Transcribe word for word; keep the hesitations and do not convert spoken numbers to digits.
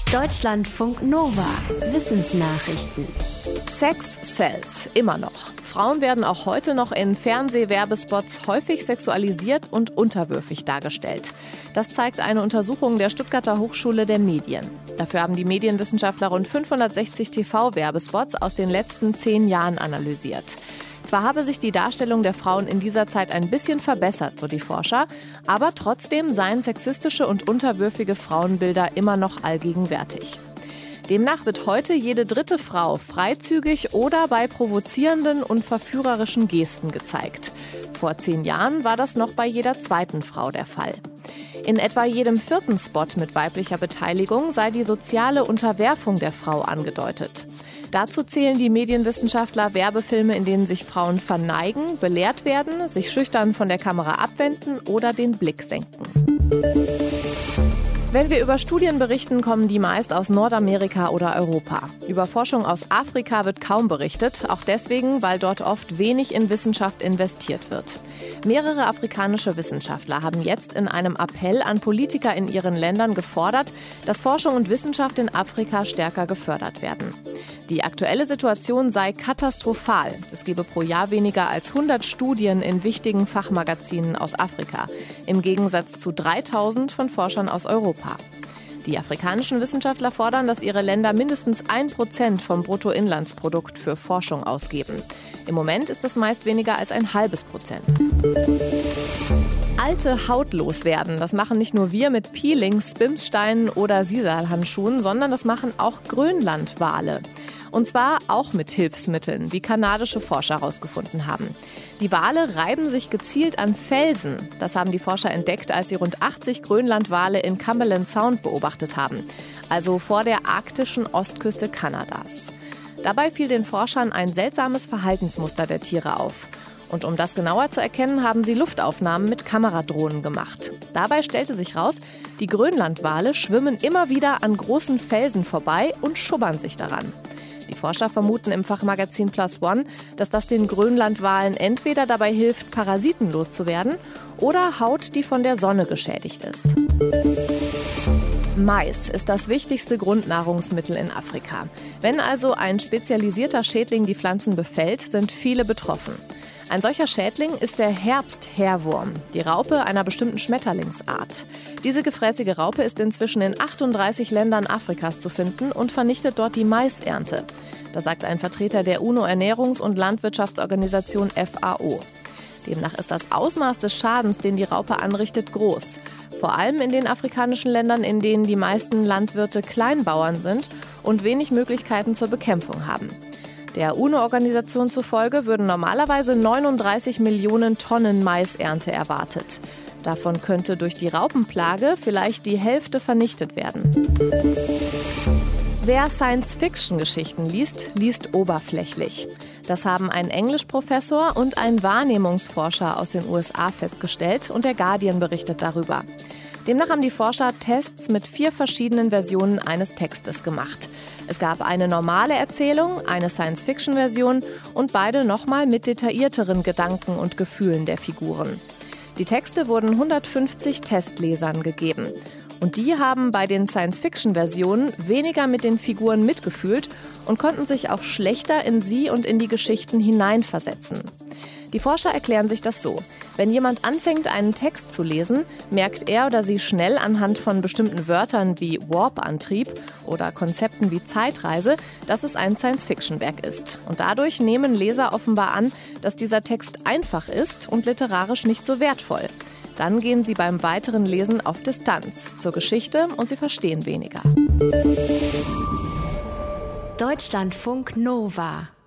Deutschlandfunk Nova. Wissensnachrichten. Sex sells, immer noch. Frauen werden auch heute noch in Fernsehwerbespots häufig sexualisiert und unterwürfig dargestellt. Das zeigt eine Untersuchung der Stuttgarter Hochschule der Medien. Dafür haben die Medienwissenschaftler rund fünfhundertsechzig T V-Werbespots aus den letzten zehn Jahren analysiert. Zwar habe sich die Darstellung der Frauen in dieser Zeit ein bisschen verbessert, so die Forscher, aber trotzdem seien sexistische und unterwürfige Frauenbilder immer noch allgegenwärtig. Demnach wird heute jede dritte Frau freizügig oder bei provozierenden und verführerischen Gesten gezeigt. Vor zehn Jahren war das noch bei jeder zweiten Frau der Fall. In etwa jedem vierten Spot mit weiblicher Beteiligung sei die soziale Unterwerfung der Frau angedeutet. Dazu zählen die Medienwissenschaftler Werbefilme, in denen sich Frauen verneigen, belehrt werden, sich schüchtern von der Kamera abwenden oder den Blick senken. Wenn wir über Studien berichten, kommen die meist aus Nordamerika oder Europa. Über Forschung aus Afrika wird kaum berichtet, auch deswegen, weil dort oft wenig in Wissenschaft investiert wird. Mehrere afrikanische Wissenschaftler haben jetzt in einem Appell an Politiker in ihren Ländern gefordert, dass Forschung und Wissenschaft in Afrika stärker gefördert werden. Die aktuelle Situation sei katastrophal. Es gebe pro Jahr weniger als hundert Studien in wichtigen Fachmagazinen aus Afrika, im Gegensatz zu dreitausend von Forschern aus Europa. Die afrikanischen Wissenschaftler fordern, dass ihre Länder mindestens ein Prozent vom Bruttoinlandsprodukt für Forschung ausgeben. Im Moment ist das meist weniger als ein halbes Prozent. Alte Haut loswerden, das machen nicht nur wir mit Peelings, Bimssteinen oder Sisalhandschuhen, sondern das machen auch Grönlandwale. Und zwar auch mit Hilfsmitteln, wie kanadische Forscher herausgefunden haben. Die Wale reiben sich gezielt an Felsen. Das haben die Forscher entdeckt, als sie rund achtzig Grönlandwale in Cumberland Sound beobachtet haben, also vor der arktischen Ostküste Kanadas. Dabei fiel den Forschern ein seltsames Verhaltensmuster der Tiere auf. Und um das genauer zu erkennen, haben sie Luftaufnahmen mit Kameradrohnen gemacht. Dabei stellte sich raus, die Grönlandwale schwimmen immer wieder an großen Felsen vorbei und schubbern sich daran. Die Forscher vermuten im Fachmagazin Plus One, dass das den Grönlandwalen entweder dabei hilft, Parasiten loszuwerden oder Haut, die von der Sonne geschädigt ist. Mais ist das wichtigste Grundnahrungsmittel in Afrika. Wenn also ein spezialisierter Schädling die Pflanzen befällt, sind viele betroffen. Ein solcher Schädling ist der Herbstheerwurm, die Raupe einer bestimmten Schmetterlingsart. Diese gefräßige Raupe ist inzwischen in achtunddreißig Ländern Afrikas zu finden und vernichtet dort die Maisernte. Das sagt ein Vertreter der UNO-Ernährungs- und Landwirtschaftsorganisation F A O. Demnach ist das Ausmaß des Schadens, den die Raupe anrichtet, groß. Vor allem in den afrikanischen Ländern, in denen die meisten Landwirte Kleinbauern sind und wenig Möglichkeiten zur Bekämpfung haben. Der UNO-Organisation zufolge würden normalerweise neununddreißig Millionen Tonnen Maisernte erwartet. Davon könnte durch die Raupenplage vielleicht die Hälfte vernichtet werden. Wer Science-Fiction-Geschichten liest, liest oberflächlich. Das haben ein Englischprofessor und ein Wahrnehmungsforscher aus den U S A festgestellt und der Guardian berichtet darüber. Demnach haben die Forscher Tests mit vier verschiedenen Versionen eines Textes gemacht. Es gab eine normale Erzählung, eine Science-Fiction-Version und beide nochmal mit detaillierteren Gedanken und Gefühlen der Figuren. Die Texte wurden hundertfünfzig Testlesern gegeben. Und die haben bei den Science-Fiction-Versionen weniger mit den Figuren mitgefühlt und konnten sich auch schlechter in sie und in die Geschichten hineinversetzen. Die Forscher erklären sich das so: Wenn jemand anfängt, einen Text zu lesen, merkt er oder sie schnell anhand von bestimmten Wörtern wie Warp-Antrieb oder Konzepten wie Zeitreise, dass es ein Science-Fiction-Werk ist. Und dadurch nehmen Leser offenbar an, dass dieser Text einfach ist und literarisch nicht so wertvoll. Dann gehen sie beim weiteren Lesen auf Distanz zur Geschichte und sie verstehen weniger. Deutschlandfunk Nova.